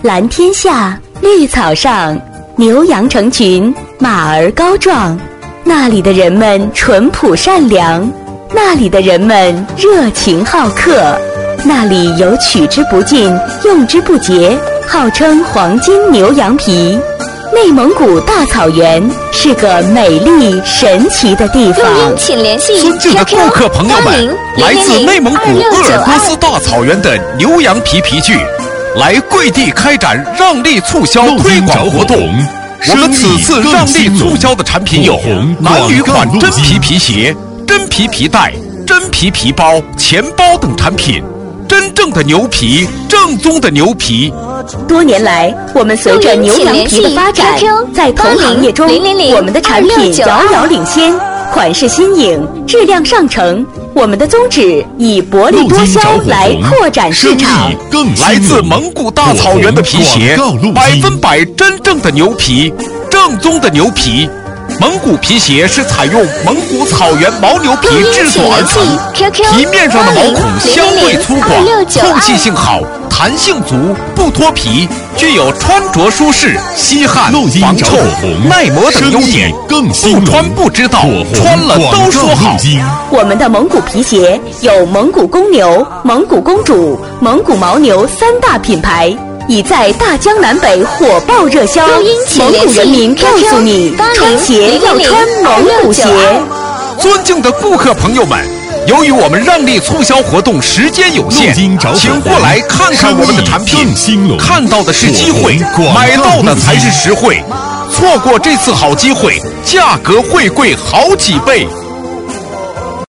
蓝天下，绿草上，牛羊成群，马儿高壮。那里的人们淳朴善良，那里的人们热情好客，那里有取之不尽、用之不竭，号称黄金牛羊皮。内蒙古大草原是个美丽神奇的地方。 录音请联系尊敬的顾客朋友们，来自内蒙古鄂尔多斯大草原的牛羊皮皮具，来贵地开展让利促销推广活动。我们此次让利促销的产品有男女款真皮皮鞋、真皮皮带、真皮皮包、钱包等产品。真正的牛皮，正宗的牛皮。 多年来，我们随着牛羊皮的发展，在同行业中，我们的产品遥遥领先，款式新颖，质量上乘。我们的宗旨以薄利多销来扩展市场。 来自蒙古大草原的皮鞋，100%真正的牛皮，正宗的牛皮。蒙古皮鞋是采用蒙古草原牦牛皮制作而成，皮面上的毛孔相对粗犷，透气性好，弹性足，不脱皮，具有穿着舒适、吸汗、防臭、耐磨等优点。不穿不知道，穿了都说好。 我们的蒙古皮鞋有蒙古公牛、蒙古公主、蒙古牦牛3大品牌。已在大江南北火爆热销，蒙古人民告诉你，穿鞋要穿蒙古鞋。 尊敬的顾客朋友们，由于我们让利促销活动时间有限，请过来看看我们的产品，看到的是机会，买到的才是实惠。错过这次好机会，价格会贵好几倍。